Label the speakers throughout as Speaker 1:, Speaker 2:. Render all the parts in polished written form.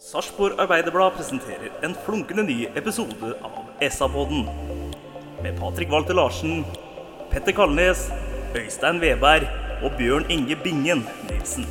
Speaker 1: Sarpsborg Arbeiderblad presenterer en flunkende ny episode av SA-podden. Med Patrick Walter Larsen, Petter Kalnes, Øystein Veberg og Bjørn Inge Bingen Nilsen.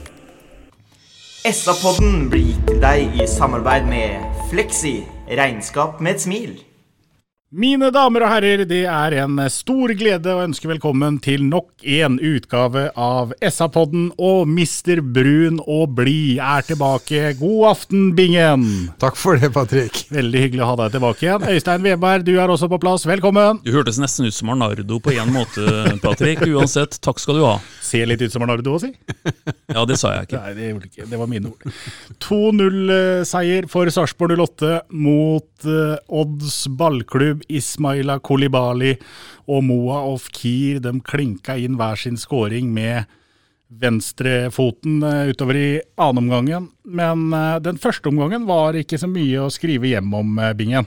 Speaker 2: SA-podden blir gitt til deg i samarbeid med Flexi, regnskap med et smil.
Speaker 3: Mine damer og herrer, det er en stor glede å ønske velkommen til nok en utgave av SA-podden, og Mr. Brun og Bli er tilbake. God aften, Bingen!
Speaker 4: Takk for det, Patrick.
Speaker 3: Veldig hyggelig å ha deg tilbake igjen. Øystein Veberg, du er også på plass. Velkommen!
Speaker 5: Du hørtes nesten ut som Arnardo på en måte, Patrick. Uansett, takk skal du ha.
Speaker 3: Ser litt ut som Arnardo å si?
Speaker 5: Ja, det sa jeg ikke.
Speaker 3: Nei, det gjorde ikke. Det var mine ord. 2-0-seier for Sarpsborg 08 mot Odds ballklubb. Ismaila Koulibaly og Moa of Kir, de klinka inn hver sin scoring med venstrefoten utover i annen omgangen. Men den første omgangen var ikke så mye å skrive hjem om, Bingen.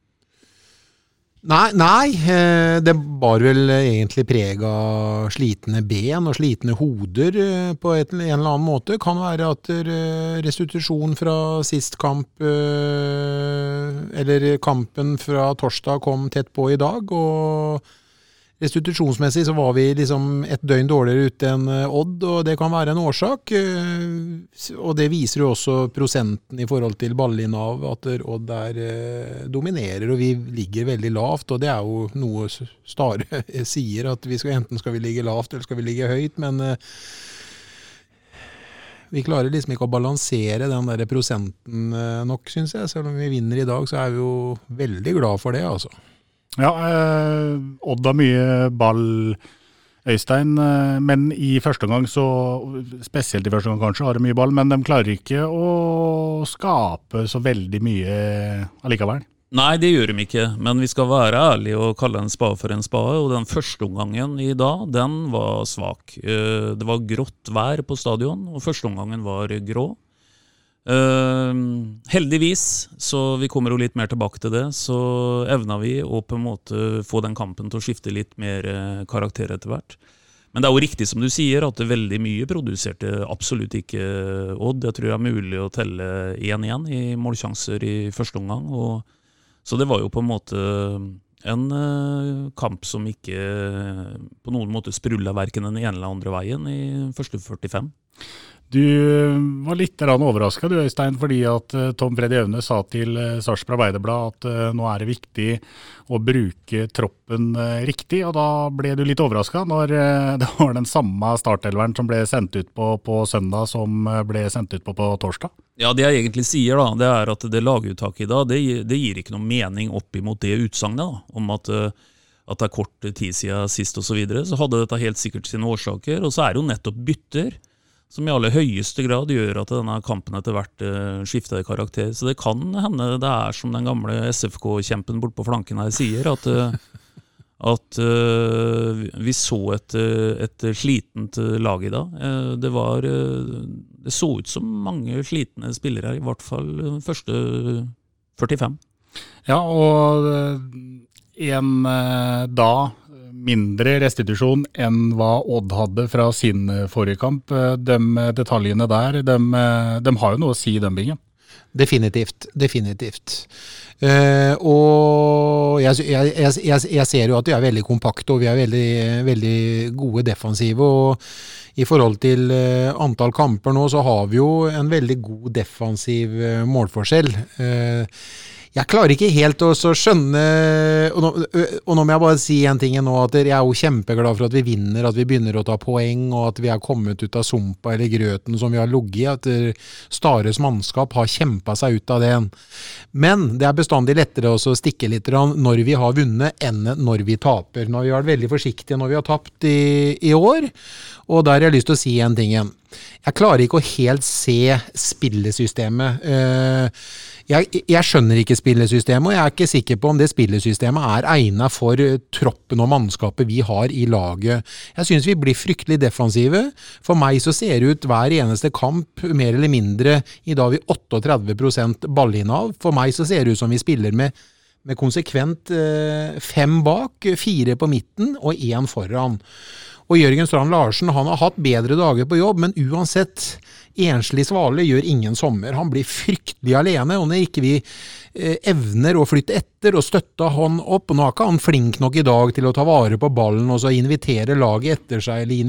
Speaker 4: Nei, det var vel egentlig preg av slitne ben og slitne hoder på en eller annen måte. Kan være at restitusjon fra sist kamp, eller kampen fra torsdag kom tett på i dag, og restitusjonsmessig så var vi liksom et døgn dårligere ute enn Odd, og det kan være en årsak, og det viser jo også prosenten i forhold til ballinnav, at Odd dominerer, og vi ligger veldig lavt, og det er jo noe Stare sier, at enten skal vi ligge lavt, eller skal vi ligge høyt, men vi klarer liksom ikke å balansere den der prosenten nok, synes jeg. Selv om vi vinner i dag, så er vi jo veldig glad for det, altså.
Speaker 3: Ja, Odd har mye ball, Øystein, men i første gang så, spesielt i første gang kanskje, har de mye ball, men de klarer ikke å skape så veldig mye allikevel.
Speaker 5: Nei, det gjør de ikke, men vi skal være ærlige og kalle en spade for en spade, og den første omgangen i dag, den var svak. Det var grått vær på stadion, og første omgangen var grå. Heldigvis, så vi kommer jo litt mer tilbake til det, så evner vi å på en måte få den kampen til å skifte litt mer karakter etter hvert. Men det er jo riktig som du sier, at det er veldig mye produserte absolutt ikke Odd. Jeg tror det er mulig å telle 1-1 i målsjanser i første omgang, så det var jo på en måte en kamp som ikke på noen måte sprullet hverken den ene eller andre veien i første 45.
Speaker 3: Du var litt overrasket, du Øystein, fordi at Tom Freddy Aune sa til Sarpsborg Arbeiderblad at nå er det viktig å bruke troppen riktig, og da ble du litt overrasket når det var den samme startelveren som ble sendt ut på søndag som ble sendt ut på torsdag.
Speaker 5: Ja, det jeg egentlig sier da, det er at det laguttaket i dag, det gir ikke noen mening opp imot det utsagnet da, om at det er kort tid siden sist og så videre, så hadde dette helt sikkert sine årsaker, og så er det jo nettopp bytter, som i aller høyeste grad gjør at denne kampen etter hvert skifter karakter. Så det kan hende det er som den gamle SFK-kjempen bort på flanken her sier, at vi så et slitent lag i dag. Det så ut som mange slitne spillere her, i hvert fall første 45.
Speaker 3: Ja, og en mindre restitusjon enn hva Odd hadde fra sin forrige kamp. De detaljene der, de har jo noe å si, den Bingen.
Speaker 4: Definitivt. Og jeg ser jo at vi er veldig kompakte, og vi er veldig, veldig gode defensive, og i forhold til antall kamper nå, så har vi jo en veldig god defensiv målforskjell. Jeg klarer ikke helt å skjønne, og nå må jeg bare si en ting nå, at jeg er jo kjempeglad for at vi vinner, at vi begynner å ta poeng, og at vi har kommet ut av sumpa eller grøten som vi har ligget i, at Stares mannskap har kjempet seg ut av den. Men det er bestandig lettere å stikke litt når vi har vunnet enn når vi taper. Når vi har vært veldig forsiktige når vi har tapt i år, og der har jeg lyst til å si en ting igjen. Jeg klarer ikke å helt se spillesystemet. Jeg skjønner ikke spillesystemet, og jeg er ikke sikker på om det spillesystemet er egnet for troppen og mannskapet vi har i laget. Jeg synes vi blir fryktelig defensive. For meg så ser det ut hver eneste kamp, mer eller mindre, i dag vi 38% ballinnav. For meg så ser det ut som vi spiller med konsekvent 5 bak, 4 på midten og 1 foran. Og Jørgen Strand Larsen, han har hatt bedre dager på jobb, men uansett, enslig svale gjør ingen sommer. Han blir fryktelig alene, og når ikke vi evner å flytte etter og støtte han opp, og nå er ikke han flink nok i dag til å ta vare på ballen og så invitere laget etter seg, eller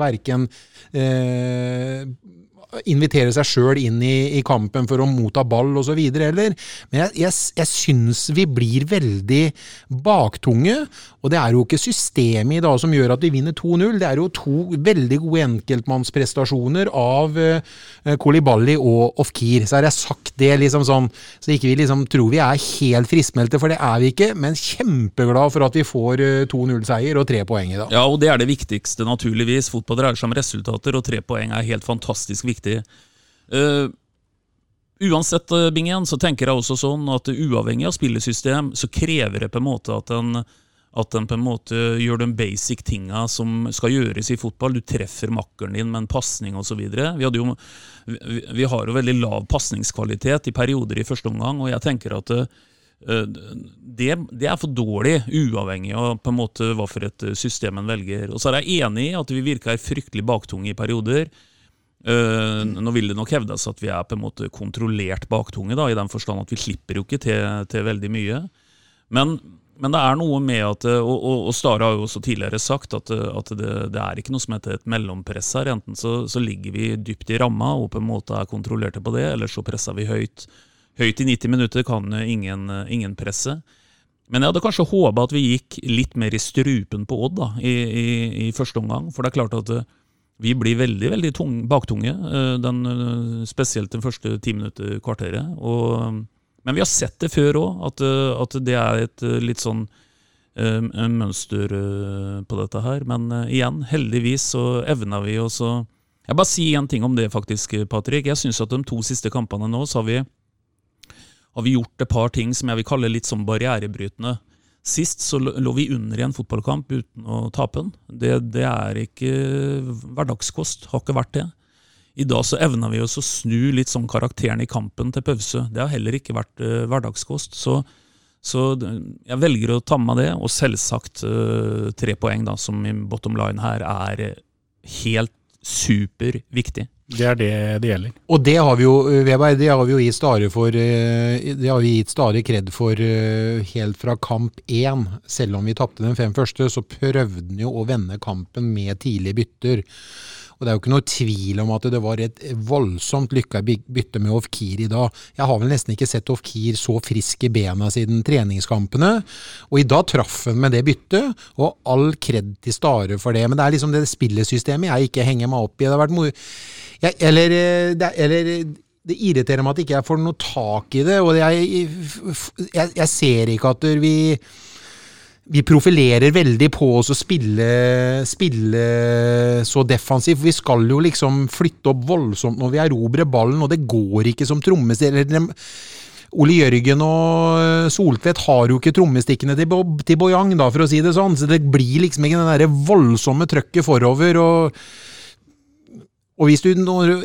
Speaker 4: invitere seg selv inn i kampen for å motta ball og så videre, eller? Men jeg synes vi blir veldig baktunge, og det er jo ikke systemet i dag som gjør at vi vinner 2-0, det er jo 2 veldig gode enkeltmannsprestasjoner av Koulibaly og Ofkir. Så har jeg sagt det liksom sånn, så ikke vi liksom tror vi er helt friskmeldte, for det er vi ikke, men kjempeglad for at vi får 2-0-seier og 3 poeng i dag.
Speaker 5: Ja, og det er det viktigste naturligvis. Fotball dreier seg om resultater, og 3 poeng er helt fantastisk viktig. Uansett, Bingen, så tenker jeg også sånn at uavhengig av spillesystem, så krever det på en måte at den på en måte gjør de basic tinga som skal gjøres i fotball. Du treffer makkeren din med en passning og så videre. Vi har jo veldig lav passningskvalitet i perioder i første omgang, og jeg tenker at det er for dårlig, uavhengig av på en måte hva for et system en velger. Og så er jeg enig i at vi virker fryktelig baktunge i perioder. Nå vil det nok hevdes at vi er på en måte kontrollert baktunge da, i den forstand at vi slipper jo ikke til veldig mye, men det er noe med at, og Stare har jo også tidligere sagt at det er ikke noe som heter et mellompress her, enten så ligger vi dypt i ramma og på en måte er kontrollerte på det, eller så presser vi høyt i 90 minutter kan ingen presse. Men jeg hadde kanskje håpet at vi gikk litt mer i strupen på Odd da, i første omgang, for det er klart at vi blir veldig, veldig baktunge, spesielt den første 10 minutter kvarteret. Men vi har sett det før også, at det er et litt sånn mønster på dette her. Men igjen, heldigvis så evner vi også. Jeg bare sier en ting om det faktisk, Patrick. Jeg synes at de 2 siste kampene nå, så har vi gjort et par ting som jeg vil kalle litt som barrierebrytende. Sist så lå vi under i en fotballkamp uten å tape den. Det er ikke hverdagskost, har ikke vært det. I dag så evner vi oss å snu litt sånn karakteren i kampen til pause. Det har heller ikke vært hverdagskost, så jeg velger å ta med det, og selvsagt 3 poeng da, som i bottom line her er helt super viktig.
Speaker 3: Det er det gjelder.
Speaker 4: Og det har vi jo, Weber, det har vi jo gitt Stare for, det har vi gitt Stare kred for helt fra kamp 1. Selv om vi tappte den 5 første, så prøvde den jo å vende kampen med tidlige bytter. Og det er jo ikke noe tvil om at det var et voldsomt lykket bytte med Ofkir i dag. Jeg har vel nesten ikke sett Ofkir så frisk i bena siden treningskampene, og i dag traff han med det byttet, og all kred til Stare for det. Men det er liksom det spillesystemet jeg ikke henger meg opp i. Det har vært det irriterer meg at ikke jeg får noe tak i det, og jeg ser ikke at vi profilerer veldig på oss å spille så defensivt. Vi skal jo liksom flytte opp voldsomt når vi erobrer ballen, og det går ikke som trommestikker. Ole Jørgen og Soltvedt har jo ikke trommestikkene til Bojang, da, for å si det sånn, så det blir liksom ikke den der voldsomme trøkket forover, og hvis du når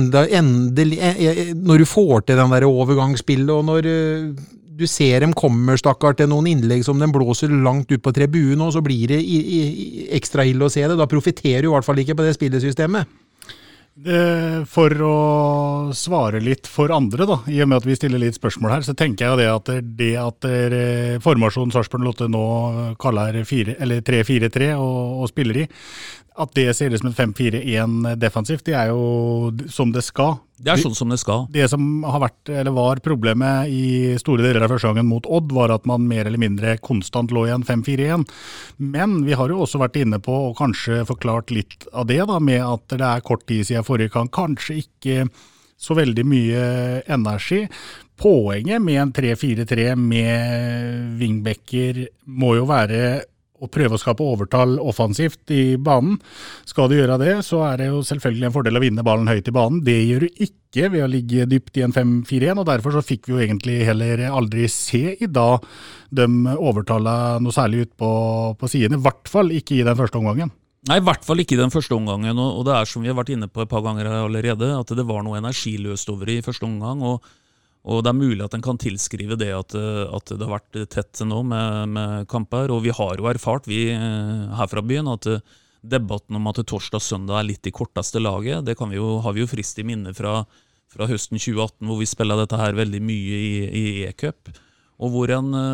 Speaker 4: du får til den der overgangsspillet, og når du ser dem kommer stakkar til noen innlegg som den blåser langt ut på tribunen, og så blir det ekstra ille å se det, da profiterer du i hvert fall ikke på det spillesystemet.
Speaker 3: For å svare litt for andre da, i og med at vi stiller litt spørsmål her, så tenker jeg det at formasjonen Sarpsborg 08 nå kaller 3-4-3 og spiller i, at det ser ut som en 5-4-1 defensivt, det er jo som det skal.
Speaker 5: Det er sånn som det skal.
Speaker 3: Det som har vært, eller var problemet i store deler av første gangen mot Odd, var at man mer eller mindre konstant lå i en 5-4-1. Men vi har jo også vært inne på, og kanskje forklart litt av det da, med at det er kort tid siden forrige gang, kanskje ikke så veldig mye energi. Poenget med en 3-4-3 med wingbacker må jo være å prøve å skape overtall offensivt i banen. Skal du gjøre det, så er det jo selvfølgelig en fordel å vinne ballen høyt i banen. Det gjør du ikke ved å ligge dypt i en 5-4-1, og derfor så fikk vi jo egentlig heller aldri se i dag de overtallet noe særlig ut på siden, i hvert fall ikke i den første omgangen.
Speaker 5: Nei, i hvert fall ikke i den første omgangen, og det er som vi har vært inne på et par ganger allerede, at det var noe energiløst over i første omgang, og det er mulig at en kan tilskrive det at det har vært tett nå med kamper, og vi har jo erfart, vi her fra byen, at debatten om at torsdag og søndag litt de korteste laget. Det har vi jo frist i minne fra høsten 2018, hvor vi spillet dette her veldig mye i E-cup, og hvor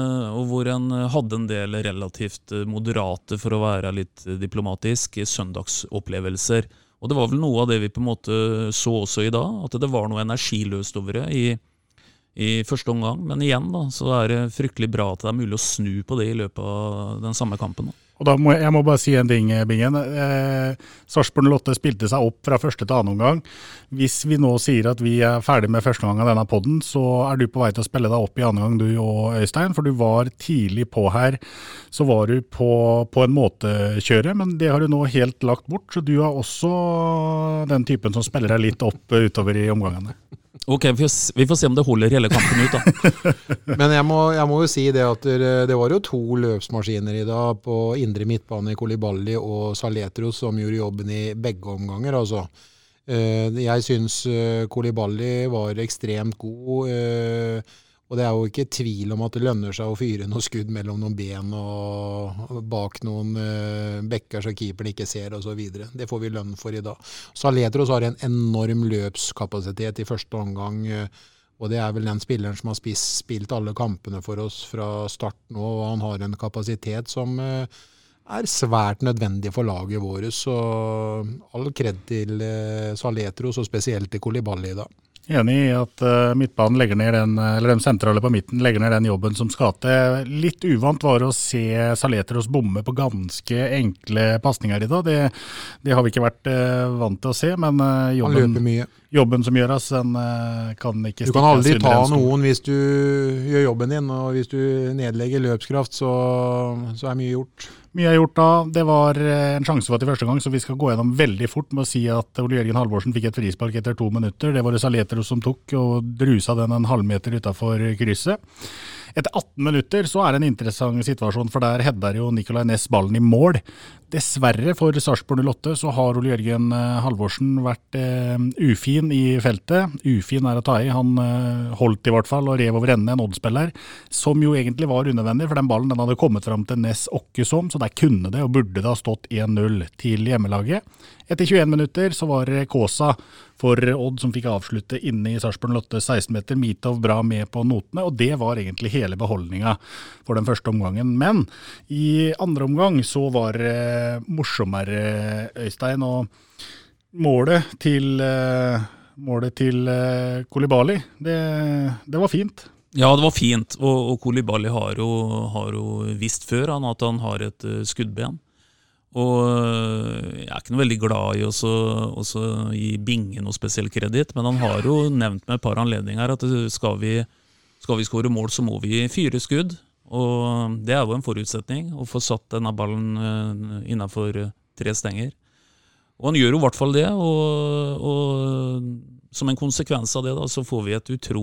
Speaker 5: en hadde en del relativt moderate, for å være litt diplomatisk, søndagsopplevelser. Og det var vel noe av det vi på en måte så også i dag, at det var noe energiløst over det i første omgang. Men igjen da, så det fryktelig bra at det mulig å snu på det i løpet av den samme kampen.
Speaker 3: Og da jeg må bare si en ting, Bingen. Sarpsborg 08 spilte seg opp fra første til annen omgang. Hvis vi nå sier at vi ferdig med første omgang av denne podden, så du på vei til å spille deg opp i annen gang, du og Øystein, for du var tidlig på her. Så var du på en måte kjøre, men det har du nå helt lagt bort, så du er også den typen som spiller deg litt opp utover i omgangene.
Speaker 5: Ok, vi får se om det holder hele kampen ut da.
Speaker 4: Men jeg må jo si det at det var jo 2 løpsmaskiner i dag på indre midtbane i Koulibaly og Saletros som gjorde jobben i begge omganger. Altså. Jeg synes Koulibaly var ekstremt god, og det jo ikke tvil om at det lønner seg å fyre noen skudd mellom noen ben og bak noen bekker så keeperen ikke ser og så videre. Det får vi lønn for i dag. Saletros har en enorm løpskapasitet i første omgang, og det vel den spilleren som har spilt alle kampene for oss fra start nå, og han har en kapasitet som svært nødvendig for laget vårt, så all kred til Saletros og spesielt til Koulibaly i dag.
Speaker 3: Enig i at midtbanen legger ned eller de sentrale på midten legger ned den jobben som skal til. Litt uvant var å se Saletros bomme på ganske enkle passninger i dag. Det har vi ikke vært vant til å se, men jobben som gjøres, den kan ikke stikke.
Speaker 4: Du kan aldri ta noen hvis du gjør jobben din, og hvis du nedlegger løpskraft, så mye gjort.
Speaker 3: Mye gjort da. Det var en sjanse for til første gang, så vi skal gå gjennom veldig fort med å si at Ole Jørgen Halvorsen fikk et frispark etter 2 minutter. Det var det Saletros som tok, og drusa den en halvmeter utenfor krysset. Etter 18 minutter så det en interessant situasjon, for der header jo Nicolai Næss ballen i mål. Dessverre for Sarpsborg 08 så har Ole Jørgen Halvorsen vært ufin i feltet. Ufin å ta i. Han holdt i hvert fall og rev over ende en Odd-spiller, som jo egentlig var unødvendig, for den ballen den hadde kommet fram til Næss okkesom, så der kunne det og burde det ha stått 1-0 til hjemmelaget. Etter 21 minutter så var det Kåsa for Odd som fikk avslutte inne i Sarpsborg 08 16 meter. Mitov bra med på notene, og det var egentlig hele beholdninga for den første omgangen. Men i andre omgang så var det morsommere, Øystein, og målet til Koulibaly, det var fint.
Speaker 5: Ja, det var fint, og Koulibaly har jo visst før at han har et skuddben. Og jeg ikke noe veldig glad i også gi Bingen noe spesiell kredit, men han har jo nevnt med et par anledninger at skal vi skåre mål, så må vi fyre skudd, og det jo en forutsetning å få satt denne ballen innenfor 3 stenger. Og han gjør jo i hvert fall det, og som en konsekvens av det da, så får vi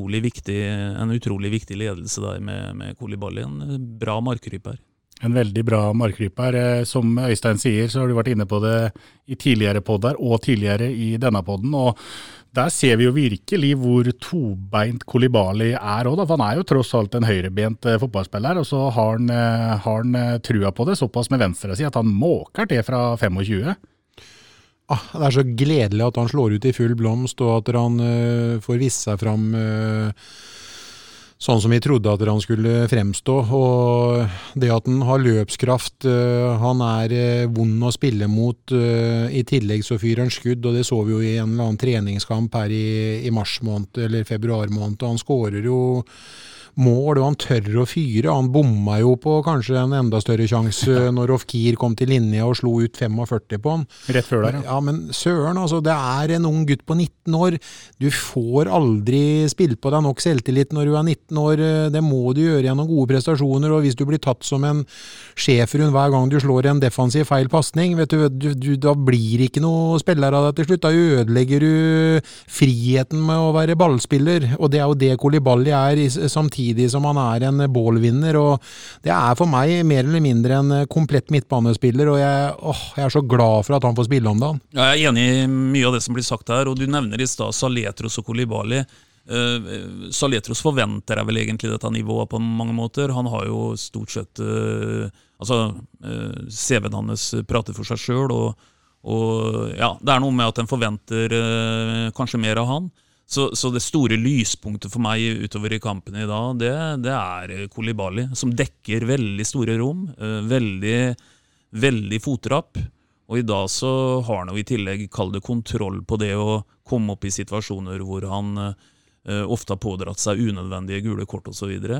Speaker 5: en utrolig viktig ledelse der med Koulibaly, en bra markryper.
Speaker 3: En veldig bra markryper. Som Øystein sier, så har du vært inne på det i tidligere podder og tidligere i denne podden, og der ser vi jo virkelig hvor tobeint Koulibaly også, for han jo tross alt en høyrebent fotballspiller, og så har han trua på det såpass med venstre si at han måker det fra 25.
Speaker 4: Det så gledelig at han slår ut i full blomst, og at han får vise seg fram sånn som vi trodde at han skulle fremstå, og det at han har løpskraft, han vond å spille mot, i tillegg så fyrer han skudd, og det så vi jo i en eller annen treningskamp her i mars måned, eller februar måned, og han skårer jo mål, og han tør å fyre. Han bomma jo på kanskje en enda større sjanse når Ofkir kom til linje og slo ut 45 på han.
Speaker 3: Rett før der, ja.
Speaker 4: Ja, men søren, altså, det en ung gutt på 19 år. Du får aldri spilt på deg nok selvtillit når du 19 år. Det må du gjøre gjennom gode prestasjoner, og hvis du blir tatt som en sjefrund hver gang du slår en defensiv feil passning, vet du, da blir ikke noe spiller av deg til slutt. Da ødelegger du friheten med å være ballspiller, og det jo det Koulibaly samtidig som han en bålvinner, og det for meg mer eller mindre en komplett midtbanespiller, og jeg så glad for at han får spille om dagen.
Speaker 5: Ja, jeg enig i mye av det som blir sagt her, og du nevner i sted Saletros og Koulibaly. Saletros forventer vel egentlig dette nivået på mange måter. Han har jo stort sett Altså, CV-en hans prater for seg selv, og ja, det noe med at en forventer kanskje mer av han. Så det store lyspunktet for meg utover i kampen i dag, det Koulibaly, som dekker veldig store rom, veldig fotrapp, og i dag så har han jo i tillegg kall det kontroll på det å komme opp i situasjoner hvor han ofte har pådratt seg unødvendige gule kort og så videre.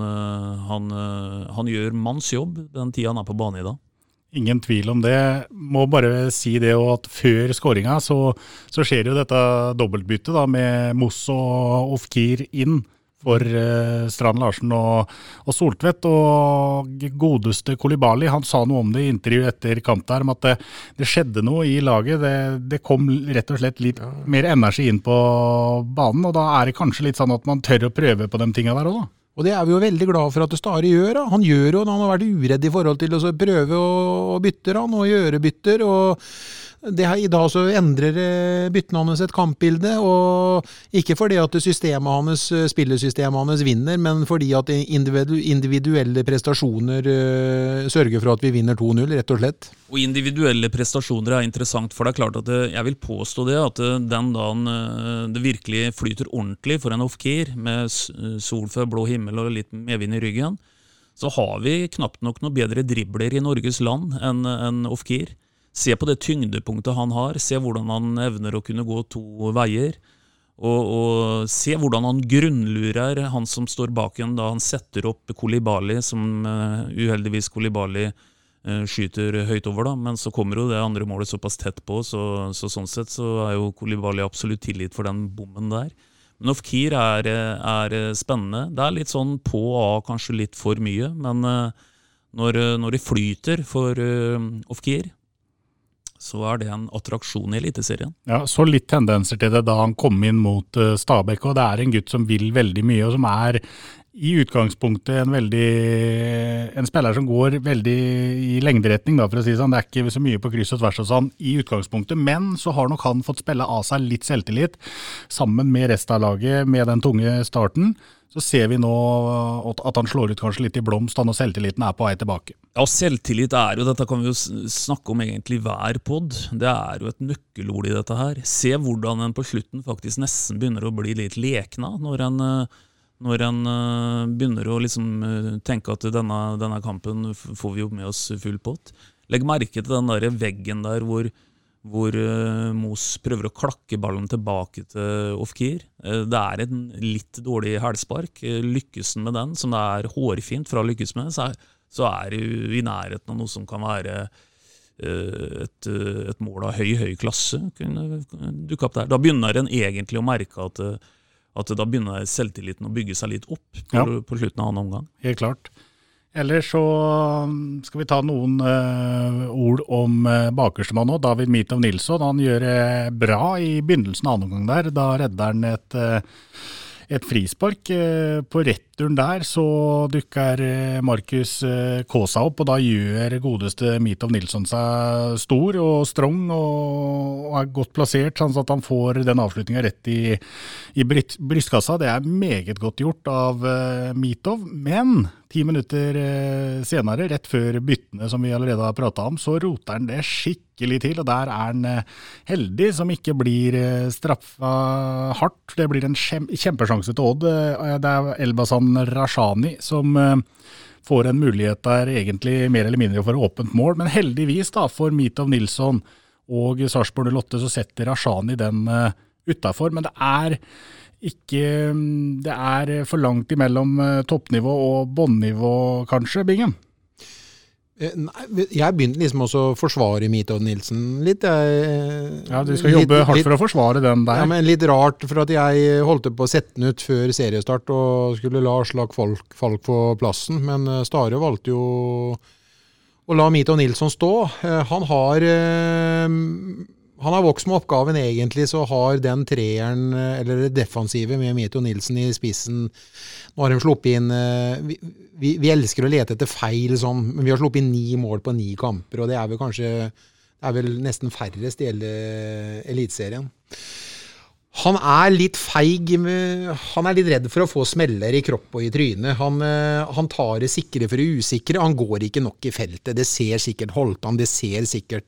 Speaker 5: Han gjør manns jobb den tiden han på banen i dag.
Speaker 3: Ingen tvil om det. Må bare si det at før skåringen så skjer jo dette dobbeltbyttet da, med Moss og Ofkir inn for Strand Larsen og Soltvedt, og godeste Koulibaly, han sa noe om det i intervju etter kamp der, om at det skjedde noe i laget, det kom rett og slett litt mer energi inn på banen, og da det kanskje litt sånn at man tør å prøve på de tingene der også da.
Speaker 4: Og det vi jo veldig glad for at det Stare gjør. Da. Han gjør jo, han har vært uredd i forhold til å prøve å bytte han, og gjøre bytter, og i dag så endrer byttene hans et kampbilde, og ikke fordi at spillesystemet hans vinner, men fordi at individuelle prestasjoner sørger for at vi vinner 2-0, rett og slett.
Speaker 5: Og individuelle prestasjoner interessant, for det klart at jeg vil påstå det, at den dagen det virkelig flyter ordentlig for en Ofkir, med sol for blå himmel og litt medvind i ryggen, så har vi knapt nok noe bedre dribler i Norges land enn Ofkir. Se på det tyngdepunktet han har, se hvordan han evner å kunne gå to veier, og se hvordan han grunnlurer han som står bak igjen da han setter opp Koulibaly, som uheldigvis Koulibaly skyter høyt over da, men så kommer jo det andre målet såpass tett på, så sånn sett så jo Koulibaly absolutt tillit for den bommen der. Men Ofkir spennende, det litt sånn på og av, kanskje litt for mye, men når det flyter for Ofkir, så det en attraksjon i Eliteserien. Ja,
Speaker 3: så litt tendenser til det da han kom inn mot Stabæk, og det en gutt som vil veldig mye, og som i utgangspunktet en spiller som går veldig i lengderetning, da, for å si sånn. Det ikke så mye på kryss og tvers og sånn i utgangspunktet, men så har nok han fått spille av seg litt selvtillit, sammen med resten av laget, med den tunge starten. Så ser vi nå at han slår ut kanskje litt i blomst, og selvtilliten på vei tilbake.
Speaker 5: Ja, selvtillit jo, dette kan vi jo snakke om egentlig hver podd, det jo et nøkkelord i dette her. Se hvordan en på slutten faktisk nesten begynner å bli litt lekna, når en begynner å liksom tenke at denne kampen får vi jo med oss full pott. Legg merke til den der veggen der hvor Moss prøver å klakke ballen tilbake til Ofkir. Det en litt dårlig hælspark. Lykkes den med den, som det hårfint fra å lykkes med, så det i nærheten av noe som kan være et mål av høy klasse. Kunne dukke opp der. Da begynner en egentlig å merke at da begynner selvtilliten å bygge seg litt opp på slutten av annen omgang.
Speaker 3: Helt klart. Ellers så skal vi ta noen ord om bakerstemann nå, David Mitov Nilsson. Han gjør bra i begynnelsen av annen omgang der. Da redder han et frispark. På returen der så dukker Markus Kåsa opp, og da gjør godeste Mitov Nilsson seg stor og strong og godt plassert, sånn at han får den avslutningen rett i brystkassa. Det meget godt gjort av Mitov, men 10 minutter senere, rett før byttene som vi allerede har pratet om, så roter han det skikkelig til, og der han heldig som ikke blir straffet hardt. Det blir en kjempesjanse til Odd. Det Elbasan Rashani som får en mulighet der egentlig mer eller mindre for åpent mål, men heldigvis da for Mitov Nilsson og Sarpsborg 08 så setter Rashani den utenfor, men det for langt imellom toppnivå og båndnivå kanskje, Bingen?
Speaker 4: Nei, jeg begynte liksom også å forsvare Mitov Nilsson litt.
Speaker 3: Ja, du skal jobbe hardt for å forsvare den der.
Speaker 4: Ja, men litt rart, for at jeg holdt på å sette den ut før seriestart og skulle la Aslak Falk på plassen, men Stare valgte jo å la Mitov Nilsson stå. Han har vokst med oppgaven egentlig, så har den treeren, eller det defensive med Mitov Nilsson i spissen, nå har de sluppet inn, vi elsker å lete etter feil, sånn, men vi har sluppet inn 9 mål på 9 kamper, og det vel nesten færrest i hele elitserien. Han litt feig, han litt redd for å få smeller I kropp og I trynet. Han tar det sikre for det usikre, han går ikke nok I feltet. Det ser sikkert Holtan, det ser sikkert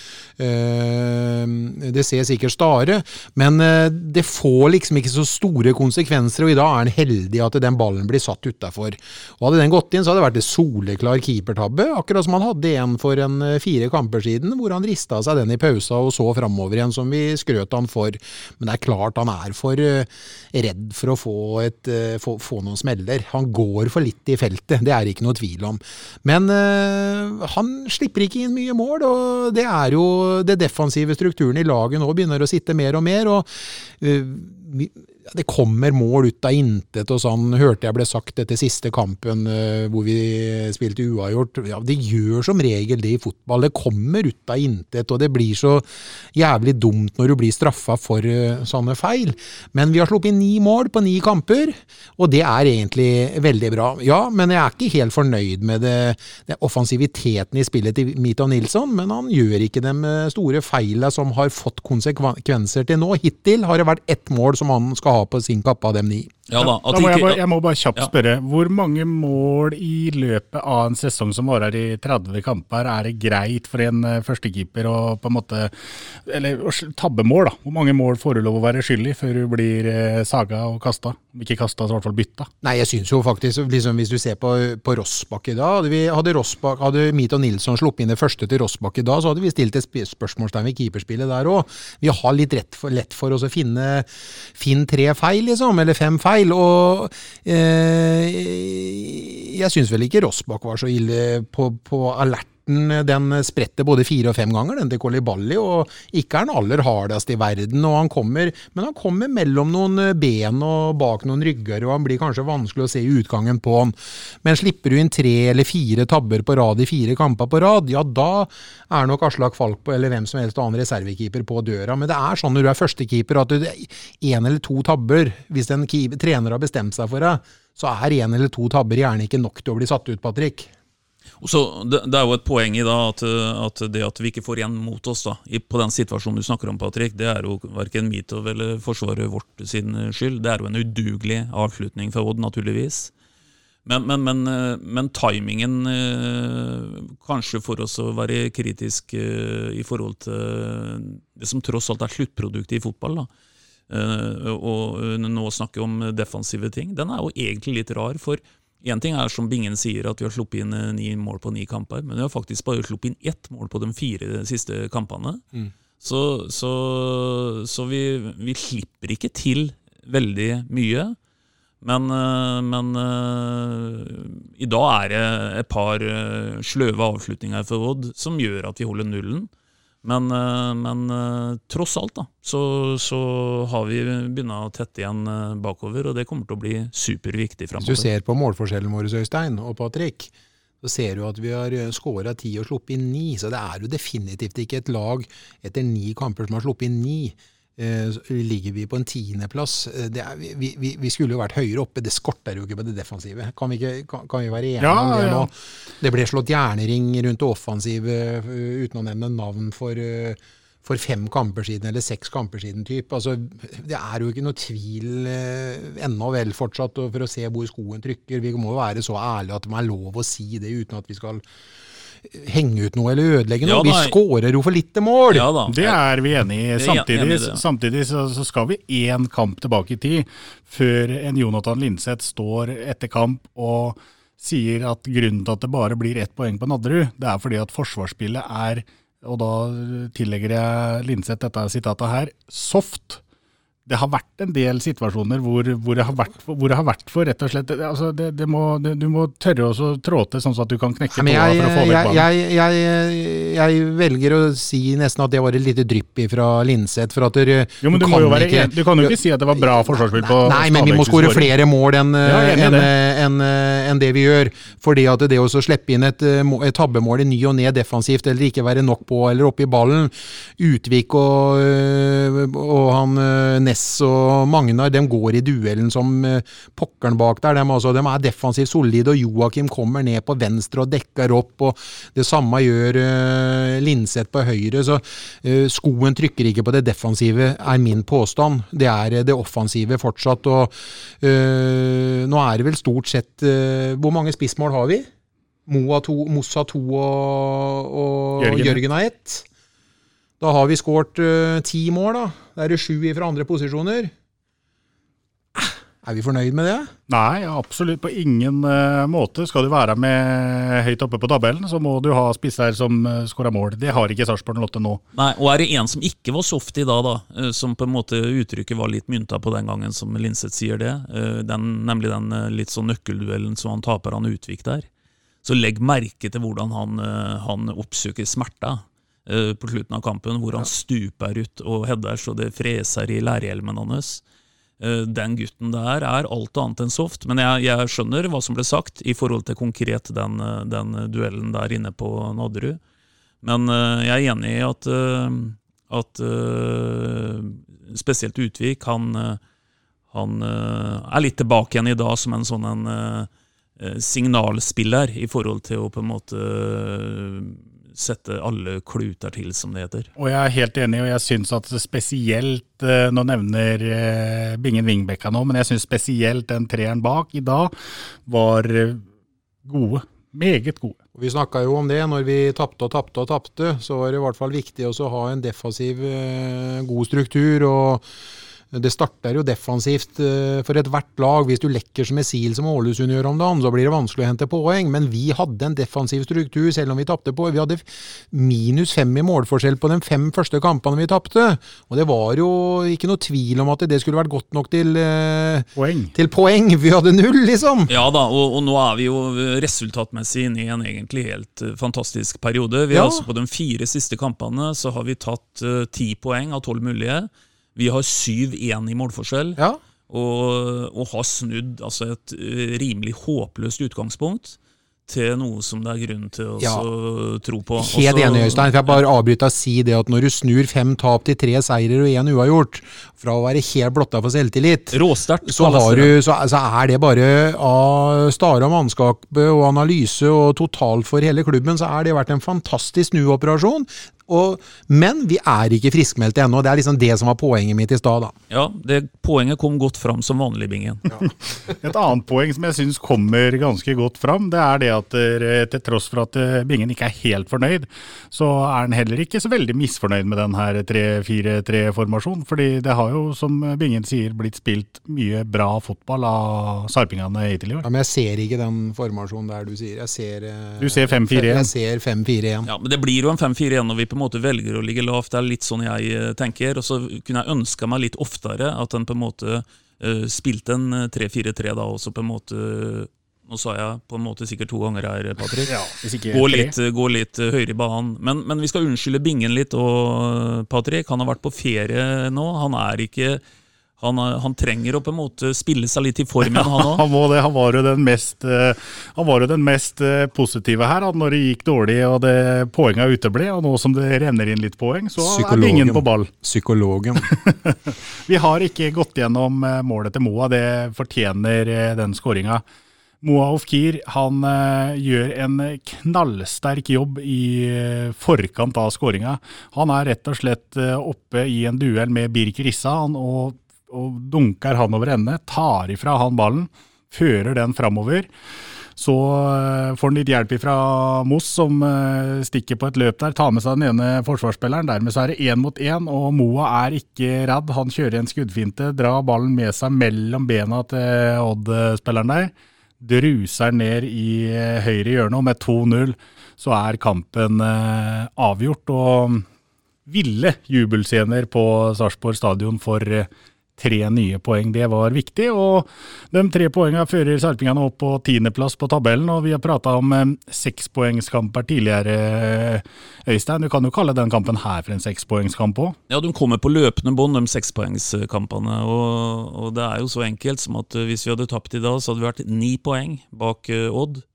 Speaker 4: Stare, men det får liksom ikke så store konsekvenser, og I dag han heldig at den ballen blir satt utenfor. Og hadde den gått inn, så hadde det vært en soleklar keepertabbe, akkurat som han hadde en for 4 kamper siden, hvor han ristet seg den I pausa og så fremover igjen, som vi skrøt han for. Men det klart han for redd for å få noen smeller. Han går for litt I feltet, det ikke noe tvil om. Men han slipper ikke inn mye mål, og det jo det defensive strukturen I laget nå begynner å sitte mer og mer, og det kommer mål ut av intet, og sånn hørte jeg ble sagt etter siste kampen hvor vi spilte uavgjort. Ja, det gjør som regel det I fotball. Det kommer ut av intet, og det blir så jævlig dumt når du blir straffet for sånne feil. Men vi har sluppet 9 mål på 9 kamper, og det egentlig veldig bra. Ja, men jeg ikke helt fornøyd med det offensiviteten I spillet til Mito Nilsson, men han gjør ikke de store feilene som har fått konsekvenser til nå. Hittil har det vært 1 mål som han skal ha på sin kapp av dem 9.
Speaker 5: Ja, da
Speaker 3: jeg må bare kjapt spørre, hvor mange mål I løpet av en sesong som varer I 30 kamper det greit for en førstekeeper å på en måte, eller tabbemål da? Hvor mange mål får du lov å være skyldig før du blir saga og kastet? Om ikke kastet, så I hvert fall bytta.
Speaker 4: Nei, jeg synes jo faktisk, liksom, hvis du ser på Rossbakk I dag, hadde Mito Nilsson sluppet inn det første til Rossbakk I dag, så hadde vi stilt et spørsmålstegn ved keeperspillet der også. Vi har litt lett for oss å finne 3 feil, liksom, eller 5 feil, og jeg synes vel ikke Rossbakk var så ille på alerten. Den spretter både 4 og 5 ganger, den til Koulibaly, og ikke den aller hardest I verden, og han kommer mellom noen ben og bak noen rygger, og han blir kanskje vanskelig å se utgangen på han. Men slipper du inn 3 eller 4 tabber på rad I 4 kamper på rad, ja da nok Aslak Falk på, eller hvem som helst annen reservekeeper på døra, men det sånn når du førstekeeper at du 1 eller 2 tabber, hvis en trener har bestemt seg for det, så 1 eller 2 tabber gjerne ikke nok til å bli satt ut, Patrick.
Speaker 5: Så det jo et poeng I da at det at vi ikke får igjen mot oss da, på den situasjonen du snakker om, Patrick, det jo hverken Mitov eller forsvaret vårt sin skyld. Det jo en udugelig avslutning for Odd, naturligvis. Men timingen, kanskje for oss å være kritisk I forhold til det som tross alt sluttproduktet I fotball, da. Og nå snakker vi om defensive ting. Den jo egentlig litt rar, for en ting som Bingen sier, at vi har sluppet inn 9 mål på 9 kamper, men vi har faktisk bare sluppet inn 1 mål på de 4 siste kampene. Så vi slipper ikke til veldig mye, men I dag det et par sløve avslutninger for Odd som gjør at vi holder nullen. Men tross alt da, så har vi begynt å tette igjen bakover, og det kommer til å bli superviktig fremover.
Speaker 4: Hvis du ser på målforskjellen vår, Øystein og Patrick, så ser du at vi har skåret 10 og sluppet inn 9, så det jo definitivt ikke et lag etter 9 kamper som har sluppet inn 9. Ligger vi på en 10. plass. Vi skulle jo vært høyere oppe, det skorter jo ikke på det defensive. Kan vi være enige om det nå? Det ble slått hjernering rundt det offensive uten å nevne navn for 5 kamper siden eller 6 kamper siden typ. Altså, det jo ikke noe tvil ennå vel fortsatt for å se hvor skoen trykker. Vi må være så ærlige at det lov å si det uten at vi skal henge ut noe eller ødelegge noe. Vi skårer jo for lite mål.
Speaker 3: Ja, det vi enige I. Samtidig så skal vi 1 kamp tilbake I tid før en Jonathan Lindseth står etter kamp og sier at grunnen til at det bare blir 1 poeng på Nadderud, det fordi at forsvarsspillet og da tillegger jeg Lindseth dette sitatet her, soft. Det har vært en del situasjoner hvor det har vært for rett og slett, altså du må tørre å trå til sånn at du kan knekke på for å få vekk ballen.
Speaker 4: Jeg velger å si nesten at det var et lite drypp fra Lindseth, for at
Speaker 3: jo, men du kan jo ikke si at det var bra forsvarsspill på
Speaker 4: Nei, men vi må skåre flere mål enn det vi gjør, fordi at det å slippe inn et tabbemål I ny og ned defensivt, eller ikke være nok på eller oppe I ballen, Utvik og han Næss og Magnar, de går i duellen som pokkeren bak der. De defensivt solide, og Joakim kommer ned på venstre og dekker opp, og det samme gjør Linseth på høyre, så skoen trykker ikke på det defensive, min påstand. Det det offensive fortsatt, og nå det vel stort sett, hvor mange spissmål har vi? Mossa 2 og Jørgen 1. Da har vi skåret 10 mål da. Det det 7 fra andre posisjoner. Vi fornøyd med det?
Speaker 3: Nei, absolutt på ingen måte. Skal du være med høyt oppe på tabellen, så må du ha spisser som skårer mål. Det har ikke Sarpsborg 08 nå.
Speaker 5: Nei, og det en som ikke var soft i dag da, som på en måte uttrykket var litt mynta på den gangen som Linseth sier det, nemlig den litt sånn nøkkelduellen som han taper han Utvik der. Så legg merke til hvordan han oppsøker smerta på slutten av kampen, hvor han stuper ut og header så det freser i lærhjelmen hans. Den gutten der alt annet enn soft, men jeg skjønner hva som ble sagt i forhold til konkret den duellen der inne på Nadderud. Men jeg enig i at spesielt Utvik, han litt tilbake igjen i dag som en sånn signalspiller i forhold til å på en måte sette alle kluter til, som det heter.
Speaker 3: Og jeg helt enig, og jeg synes at spesielt, nå nevner Bingen Vingbekka nå, men jeg synes spesielt den treeren bak i dag var gode, meget gode.
Speaker 4: Vi snakket jo om det, når vi tappte, så var det i hvert fall viktig også å ha en defensiv god struktur, og det starter jo defensivt for et hvert lag. Hvis du lekker som Esil som Ålesund gjør om dagen, så blir det vanskelig å hente poeng, men vi hadde en defensiv struktur selv om vi tappte på. Vi hadde -5 i målforskjell på de 5 første kampene vi tappte, og det var jo ikke noe tvil om at det skulle vært godt nok til poeng. Vi hadde 0 liksom.
Speaker 5: Ja da, og nå vi jo resultatmessig inne i en egentlig helt fantastisk periode. Vi altså på de 4 siste kampene så har vi tatt 10 poeng av 12 mulige. Vi har 7-1 i målforskjell, og har snudd altså et rimelig håpløst utgangspunkt til noe som det grunn til å tro på.
Speaker 4: Helt enig, Øystein. Jeg bare avbryter å si det at når du snur 5 tap til 3 seirer og 1 uavgjort, fra å være helt blotta for selvtillit, så det bare av stare mannskap og analyse og totalt for hele klubben, så det vært en fantastisk snuoperasjon. Men vi ikke friskmeldte ennå. Det liksom det som var poenget mitt i stad da.
Speaker 5: Ja, poenget kom godt fram som vanlig, Bingen.
Speaker 3: Et annet poeng som jeg synes kommer ganske godt fram, det det at til tross for at Bingen ikke helt fornøyd, så han heller ikke så veldig misfornøyd med den her 3-4-3-formasjonen, fordi det har jo, som Bingen sier, blitt spilt mye bra fotball av sarpingene hittil i år.
Speaker 4: Ja, men jeg ser ikke den formasjonen der du sier.
Speaker 3: Du ser 5-4-1.
Speaker 4: Jeg ser 5-4-1.
Speaker 5: Ja, men det blir jo en 5-4-1 når vi på en måte velger å ligge lavt. Det litt sånn jeg tenker, og så kunne jeg ønske meg litt oftere at den på en måte spilte en 3-4-3 da, og så på en måte, nå sa jeg på en måte sikkert 2 ganger her, Patrick, gå litt høyere i banen, men vi skal unnskylde Bingen litt, og Patrick, han har vært på ferie nå, han ikke han trenger å på en måte spille seg litt i formen, han også.
Speaker 3: Han må det, han var jo den mest positive her, at når det gikk dårlig og poenget uteble, og nå som det renner inn litt poeng, så Bingen på ball.
Speaker 4: Psykologen.
Speaker 3: Vi har ikke gått gjennom målet til Moa, det fortjener den skåringen. Moa Ofkir, han gjør en knallsterk jobb i forkant av skåringen. Han rett og slett oppe i en duell med Birk Rissa, og dunker han over ende, tar ifra han ballen, fører den fremover. Så får han litt hjelp fra Moss, som stikker på et løp der, tar med seg den ene forsvarsspilleren. Dermed så det 1 mot 1, og Moa ikke redd. Han kjører en skuddfinte, drar ballen med seg mellom bena til Odd-spilleren der, druser ned i høyre hjørne, og med 2-0 så kampen avgjort, og ville jubelscener på Sarpsborg stadion for 3 nye poeng. Det var viktig, og de 3 poengene fører sarpingene opp på 10. plass på tabellen, og vi har pratet om 6-poengskamper tidligere, Øystein. Du kan jo kalle den kampen her for en 6-poengskamp også.
Speaker 5: Ja, de kommer på løpende bånd, de 6-poengskampene, og det jo så enkelt som at hvis vi hadde tapt i dag, så hadde vi vært 9 poeng bak Odd,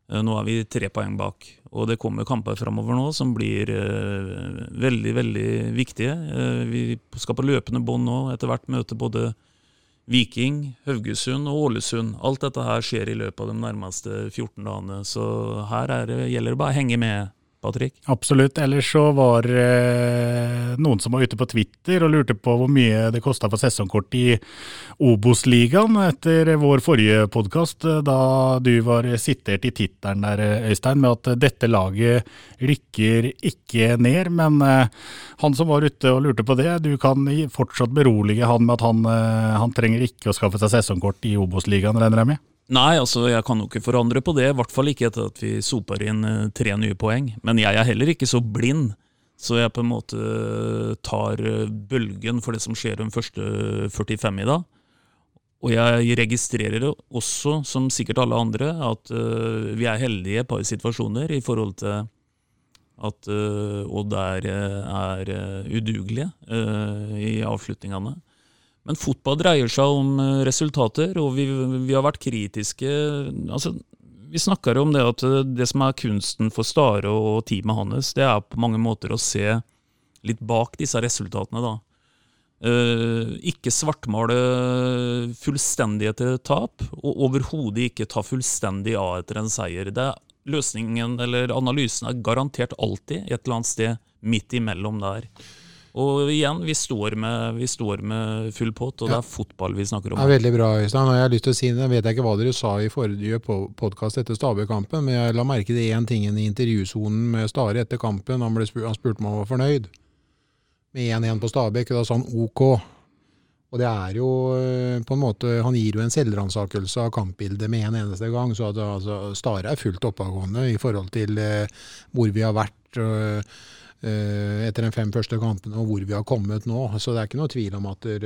Speaker 5: Nå vi 3 poeng bak, og det kommer kamper fremover nå som blir veldig, veldig viktige. Vi skal på løpende bånd nå, etter hvert møte både Viking, Haugesund og Ålesund. Alt dette her skjer i løpet av de nærmeste 14 dagene, så her gjelder det bare å henge med, Patrick.
Speaker 3: Absolutt, ellers så var noen som var ute på Twitter og lurte på hvor mye det kostet for sesongkort i Obos-ligaen etter vår forrige podcast, da du var sittert i tittelen der, Øystein, med at dette laget rykker ikke ned, men han som var ute og lurte på det, du kan fortsatt berolige han med at han trenger ikke å skaffe seg sesongkort i Obos-ligaen, regner jeg med?
Speaker 5: Nei, altså jeg kan jo ikke forandre på det, i hvert fall ikke etter at vi soper inn 3 nye poeng. Men jeg heller ikke så blind, så jeg på en måte tar bølgen for det som skjer de første 45 i dag. Og jeg registrerer også, som sikkert alle andre, at vi heldige på situasjoner i forhold til at Odd udugelige i avslutningene. Men fotball dreier seg om resultater, og vi har vært kritiske. Altså, vi snakker om det at det som kunsten for Stare og teamet hans, det på mange måter å se litt bak disse resultatene da. Ikke svartmale fullstendig etter tap, og overhodet ikke ta fullstendig av etter en seier. Løsningen eller analysen garantert alltid et eller annet sted midt imellom der. Og igjen, vi står med full pott, og det fotball vi snakker om.
Speaker 4: Det veldig bra, Øystein, og jeg har lyst til å si det. Jeg vet ikke hva dere sa i forrige podcast etter Stabø-kampen, men jeg la merke til en ting i intervjusonen med Stare etter kampen. Han spurte om han var fornøyd med 1-1 på Stabæk, og da sa han OK. Og det jo på en måte, han gir jo en selvransakelse av kampbildet med en eneste gang, så at, altså, Stare fullt oppagående i forhold til hvor vi har vært, etter de 5 første kampene og hvor vi har kommet nå. Så det ikke noe tvil om at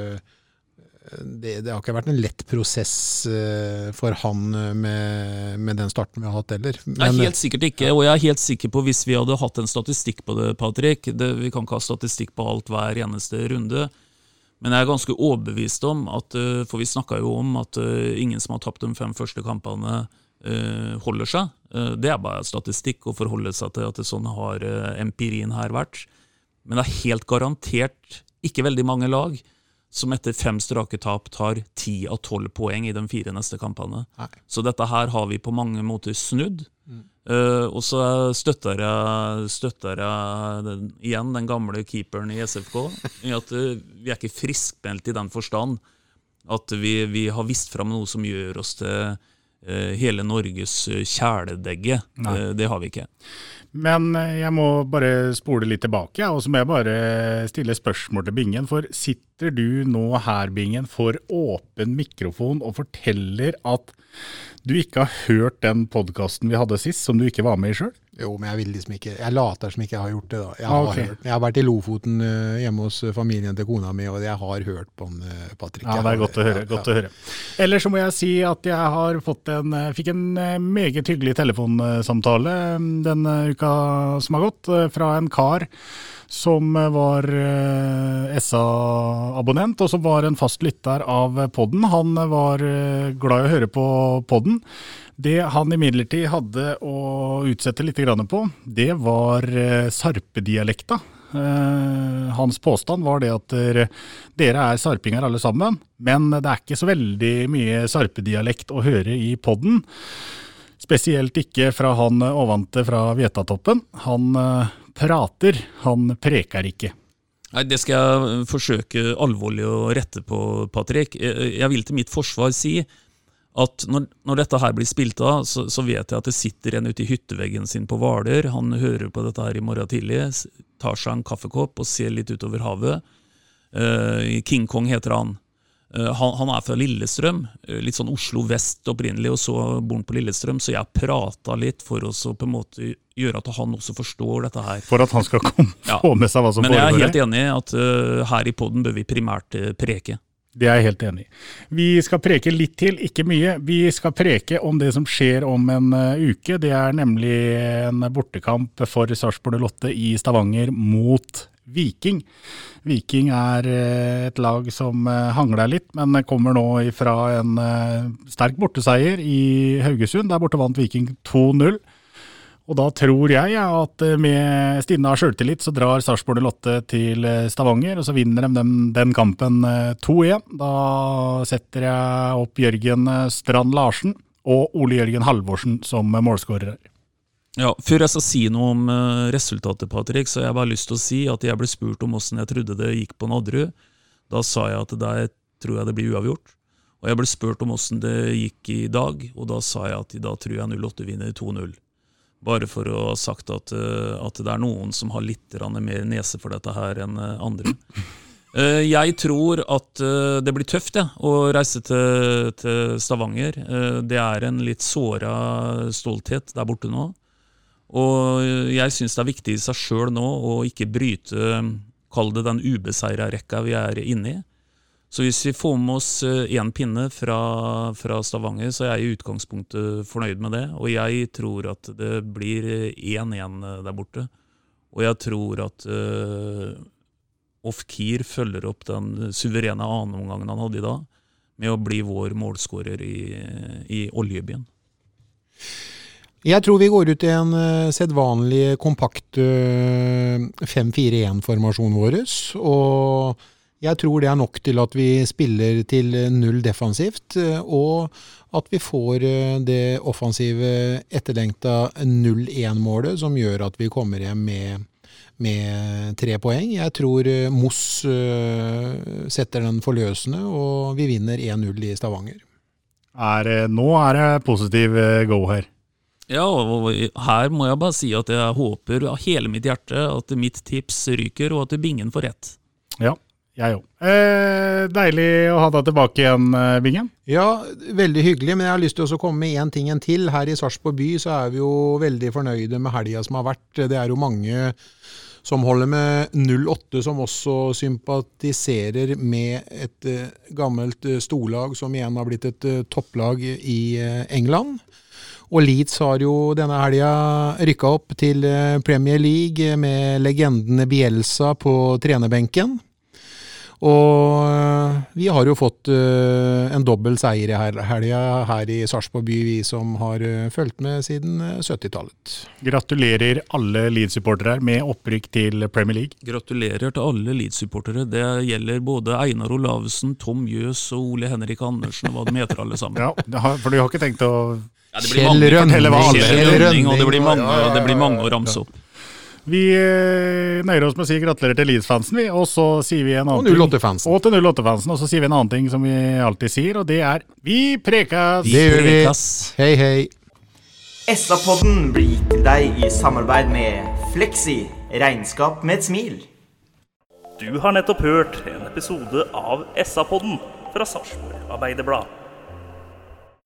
Speaker 4: det har ikke vært en lett prosess for han med den starten vi har hatt heller. Men,
Speaker 5: nei, helt sikkert ikke, og jeg helt sikker på hvis vi hadde hatt en statistikk på det, Patrick, vi kan ikke ha statistikk på alt hver eneste runde, men jeg ganske overbevist om at, for vi snakket jo om at ingen som har tapt de 5 første kampene holder seg. Det bare statistikk å forholde seg til at det sånn har empirien her vært. Men det helt garantert ikke veldig mange lag som etter 5 strake tap tar 10 av 12 poeng i de 4 neste kampene. Nei. Så dette her har vi på mange måter snudd. Og så støtter jeg igjen den gamle keeperen i SFK i at vi ikke friskmeldt i den forstand at vi har vist frem noe som gjør oss til hele Norges kjæledegge. Det har vi ikke.
Speaker 3: Men jeg må bare spole litt tilbake, og så må jeg bare stille spørsmål til Bingen, for sitter du nå her, Bingen, for åpen mikrofon og forteller at du ikke har hørt den podcasten vi hadde sist, som du ikke var med i selv?
Speaker 4: Jo, men jeg vil liksom ikke, jeg later som ikke jeg har gjort det da. Jeg har vært i Lofoten hjemme hos familien til kona mi, og jeg har hørt på den, Patrick.
Speaker 3: Ja, det godt å høre. Ellers så må jeg si at jeg har fikk en meget hyggelig telefonsamtale denne uka som har gått, fra en kar som var SA-abonnent, og som var en fast lytter av podden. Han var glad i å høre på podden. Det han imidlertid hadde å utsette litt grann på, det var sarpedialekta. Hans påstand var det at dere sarpinger alle sammen, men det ikke så veldig mye sarpedialekt å høre i podden. Spesielt ikke fra han ovante fra Vetatoppen. Han prater, han preker ikke.
Speaker 5: Nei, det skal jeg forsøke alvorlig å rette på, Patrick. Jeg vil til mitt forsvar si at når dette her blir spilt av, så vet jeg at det sitter en ute i hytteveggen sin på Hvaler. Han hører på dette her i morgen tidlig, tar seg en kaffekopp og ser litt utover havet. King Kong heter han. Han fra Lillestrøm, litt sånn Oslo vest opprinnelig, og så bor han på Lillestrøm, så jeg pratet litt for oss å på en måte gjøre at han også forstår dette her.
Speaker 3: For at han skal få med seg hva som foregår.
Speaker 5: Men jeg helt enig i at her i podden bør vi primært preke.
Speaker 3: Det jeg helt enig i. Vi skal preke litt til, ikke mye. Vi skal preke om det som skjer om en uke. Det nemlig en bortekamp for Sarpsborg 08 i Stavanger mot Viking. Viking et lag som hangler litt, men kommer nå fra en sterk borteseier i Haugesund. Der borte vant Viking 2-0. Og da tror jeg at med stinna selvtillit så drar Sarpsborg 08 til Stavanger, og så vinner de den kampen 2-1. Da setter jeg opp Jørgen Strand Larsen og Ole Jørgen Halvorsen som målskårere.
Speaker 5: Ja, før jeg skal si noe om resultatet, Patrick, så har jeg bare lyst til å si at jeg ble spurt om hvordan jeg trodde det gikk på Nadderud. Da sa jeg at der tror jeg det blir uavgjort. Og jeg ble spurt om hvordan det gikk i dag, og da sa jeg at da tror jeg 08 vinner 2-0. Bare for å ha sagt at det noen som har litt mer nese for dette her enn andre. Jeg tror at det blir tøft å reise til Stavanger. Det en litt såra stolthet der borte nå. Og jeg synes det viktig i seg selv nå å ikke bryte, kall det den ubeseiret rekka vi inne i. Så hvis vi får med oss en pinne fra Stavanger, så jeg i utgangspunktet fornøyd med det. Og jeg tror at det blir 1-1 der borte. Og jeg tror at Ofkir følger opp den suverene annen-omgangen han hadde i dag, med å bli vår målskårer i oljebyen.
Speaker 4: Jeg tror vi går ut i en sedvanlig kompakt 5-4-1-formasjon våres, og jeg tror det nok til at vi spiller til 0 defensivt, og at vi får det offensive etterlengta 0-1-målet som gjør at vi kommer hjem med 3 poeng. Jeg tror Moss setter den forløsende, og vi vinner 1-0 i Stavanger.
Speaker 3: Nå det positiv go her.
Speaker 5: Ja, og her må jeg bare si at jeg håper av hele mitt hjerte at mitt tips ryker, og at Bingen får rett.
Speaker 3: Ja, jeg også. Deilig å ha deg tilbake igjen, Bingen.
Speaker 4: Ja, veldig hyggelig, men jeg har lyst til å komme med en ting til. Her i Sarpsborg by så vi jo veldig fornøyde med helga som har vært. Det jo mange som holder med 08, som også sympatiserer med et gammelt storlag som igjen har blitt et topplag i England. Og Leeds har jo denne helga rykket opp til Premier League med legendene Bielsa på trenerbenken. Og vi har jo fått en dobbelt seier i helga her i Sarpsborg by, vi som har fulgt med siden 70-tallet.
Speaker 3: Gratulerer alle Leeds-supportere med opprykk til Premier League.
Speaker 5: Gratulerer til alle Leeds-supportere. Det gjelder både Einar Olavsen, Tom Jøs og Ole Henrik Andersen, og hva de heter alle sammen.
Speaker 3: Ja, for du har ikke tenkt å...
Speaker 5: Ja, det blir Rønning, og det blir mange å ramse opp.
Speaker 3: Vi nøyer oss med å si gratulerer til Leeds-fansen, og så sier vi en annen
Speaker 4: ting. Og 08-fansen.
Speaker 3: Og til 08-fansen, og så sier vi en annen ting som vi alltid sier, og det vi prekas!
Speaker 4: Det gjør vi. Hei, hei.
Speaker 2: SA-podden blir gitt til deg i samarbeid med Flexi, regnskap med et smil.
Speaker 1: Du har nettopp hørt en episode av SA-podden fra Sarpsborg Arbeiderblad.